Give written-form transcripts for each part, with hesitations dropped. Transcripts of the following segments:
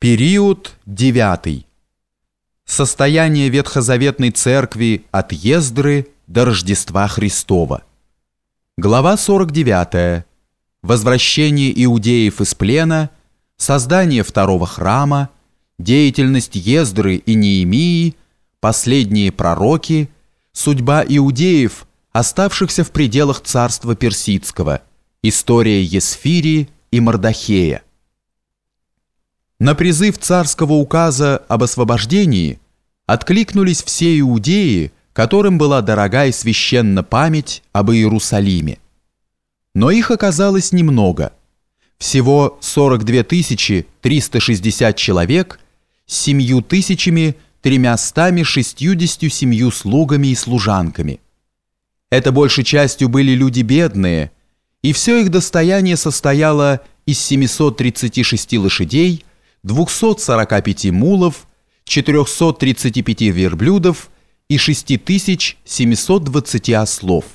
Период 9. Состояние Ветхозаветной Церкви от Ездры до Рождества Христова. Глава 49. Возвращение иудеев из плена, создание второго храма, деятельность Ездры и Неемии, последние пророки, судьба иудеев, оставшихся в пределах царства Персидского, история Есфирии и Мардохея. На призыв царского указа об освобождении откликнулись все иудеи, которым была дорога и священна память об Иерусалиме. Но их оказалось немного. Всего 42 360 человек с 7367 слугами и служанками. Это большей частью были люди бедные, и все их достояние состояло из 736 лошадей, 245 мулов, 435 верблюдов и 6720 ослов.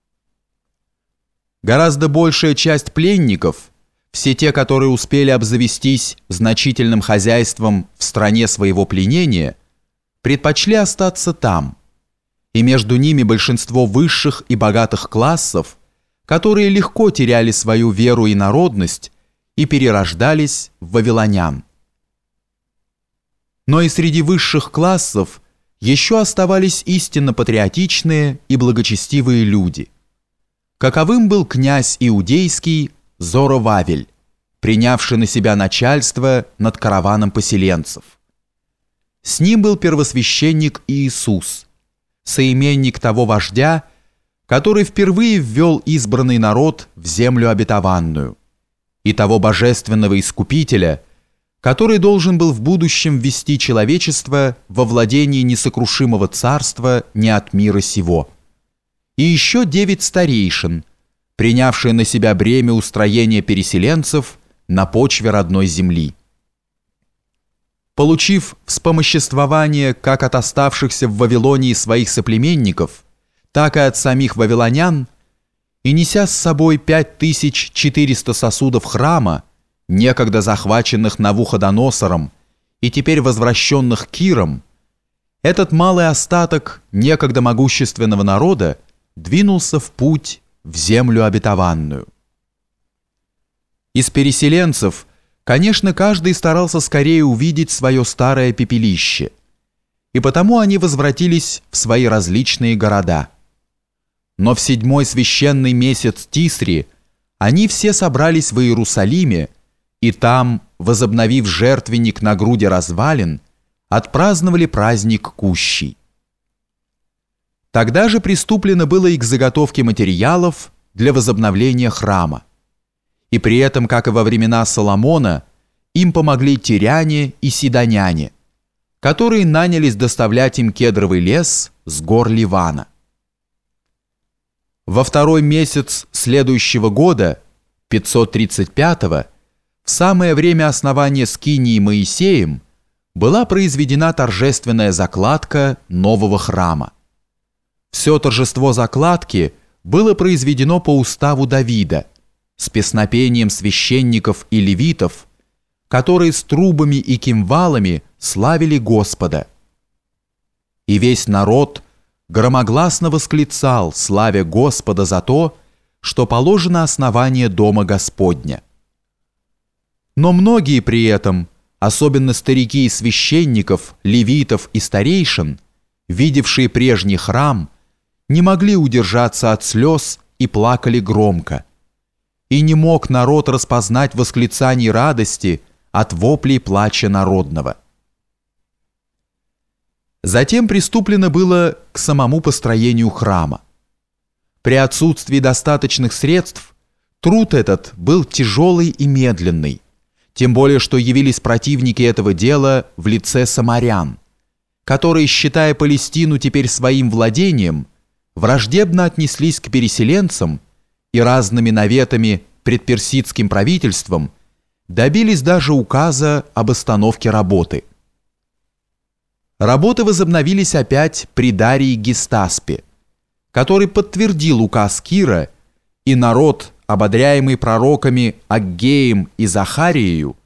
Гораздо большая часть пленников, все те, которые успели обзавестись значительным хозяйством в стране своего пленения, предпочли остаться там, и между ними большинство высших и богатых классов, которые легко теряли свою веру и народность и перерождались в вавилонян. Но и среди высших классов еще оставались истинно патриотичные и благочестивые люди. Каковым был князь иудейский Зоровавель, принявший на себя начальство над караваном поселенцев. С ним был первосвященник Иисус, соименник того вождя, который впервые ввел избранный народ в землю обетованную, и того божественного искупителя, который должен был в будущем ввести человечество во владение несокрушимого царства не от мира сего. И еще 9 старейшин, принявшие на себя бремя устроения переселенцев на почве родной земли. Получив вспомоществование как от оставшихся в Вавилонии своих соплеменников, так и от самих вавилонян, и неся с собой 5400 сосудов храма, некогда захваченных Навуходоносором и теперь возвращенных Киром, этот малый остаток некогда могущественного народа двинулся в путь в землю обетованную. Из переселенцев, конечно, каждый старался скорее увидеть свое старое пепелище, и потому они возвратились в свои различные города. Но в 7-й священный месяц Тисри они все собрались в Иерусалиме, и там, возобновив жертвенник на груди развалин, отпраздновали праздник Кущий. Тогда же приступлено было и к заготовке материалов для возобновления храма. И при этом, как и во времена Соломона, им помогли тиряне и сидоняне, которые нанялись доставлять им кедровый лес с гор Ливана. Во 2-й месяц следующего года, 535-го, в самое время основания скинии Моисеем, была произведена торжественная закладка нового храма. Все торжество закладки было произведено по уставу Давида, с песнопением священников и левитов, которые с трубами и кимвалами славили Господа. И весь народ громогласно восклицал, славя Господа за то, что положено основание Дома Господня. Но многие при этом, особенно старики и священников, левитов и старейшин, видевшие прежний храм, не могли удержаться от слез и плакали громко. И не мог народ распознать восклицаний радости от воплей плача народного. Затем приступлено было к самому построению храма. При отсутствии достаточных средств труд этот был тяжелый и медленный, тем более что явились противники этого дела в лице самарян, которые, считая Палестину теперь своим владением, враждебно отнеслись к переселенцам и разными наветами пред персидским правительством добились даже указа об остановке работы. Работы возобновились опять при Дарии Гестаспе, который подтвердил указ Кира, и народ, ободряемый пророками Аггеем и Захариею,